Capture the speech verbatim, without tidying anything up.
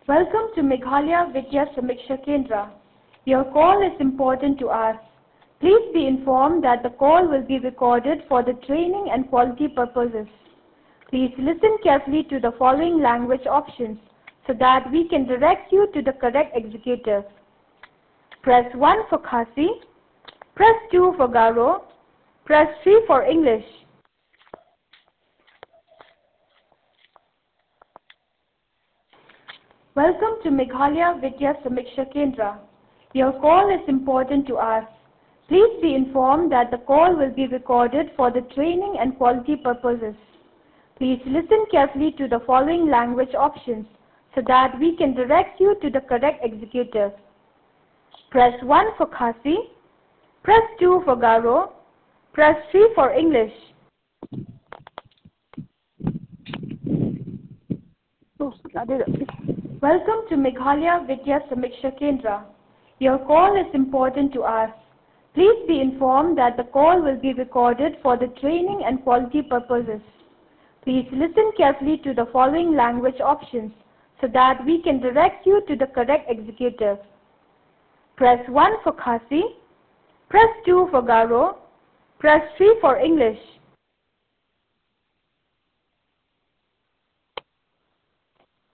Welcome to Meghalaya Vidya Samiksha Kendra. Your call is important to us. Please be informed that the call will be recorded for the training and quality purposes. Please listen carefully to the following language options so that we can direct you to the correct executive. Press one for Khasi, press two for Garo, press three for English. Welcome to Meghalaya Vidya Samiksha Kendra. Your call is important to us. Please be informed that the call will be recorded for the training and quality purposes. Please listen carefully to the following language options so that we can direct you to the correct executive. Press one for Khasi, press two for Garo, press three for English. Welcome to Meghalaya Vidya Samiksha Kendra. Your call is important to us. Please be informed that the call will be recorded for the training and quality purposes. Please listen carefully to the following language options so that we can direct you to the correct executive. Press one for Khasi, press two for Garo, press three for English.